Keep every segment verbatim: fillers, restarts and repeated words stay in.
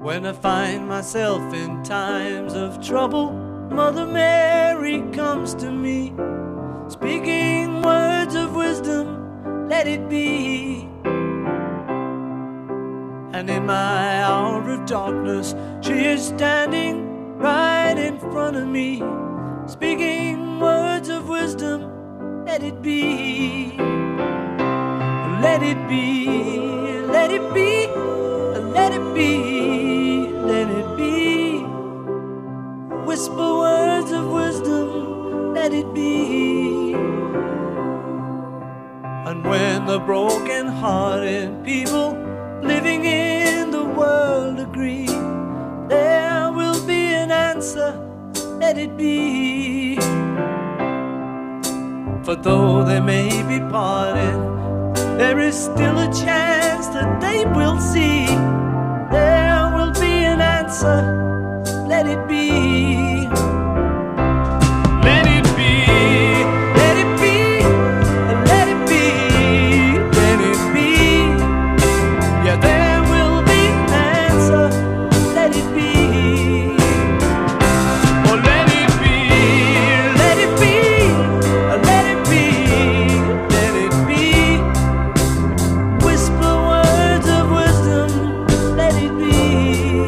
When I find myself in times of trouble, Mother Mary comes to me, speaking words of wisdom, let it be. And in my hour of darkness, she is standing right in front of me, speaking words of wisdom, let it be. Let it be, let it be, let it be, let it be. Whisper words of wisdom, let it be. And when the broken-hearted people living in the world agree, there will be an answer, let it be. For though they may be parted, there is still a chance that they will see. There will be an answer, let it be. Let it be, let it be, let it be, let it be. Yeah, there will be an answer, let it be. Oh, let it be, let it be, let it be, let it be. Whisper words of wisdom, let it be.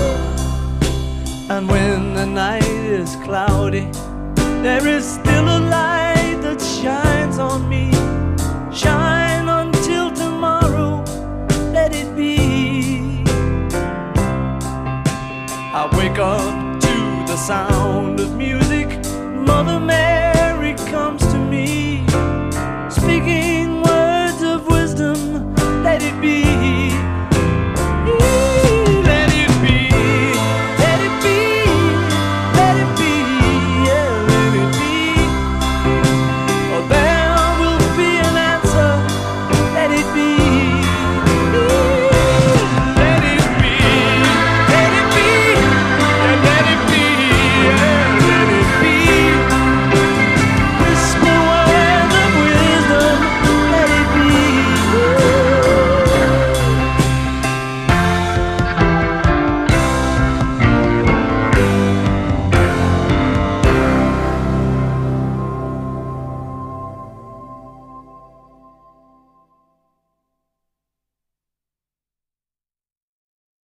And when the night is cloudy, there is still a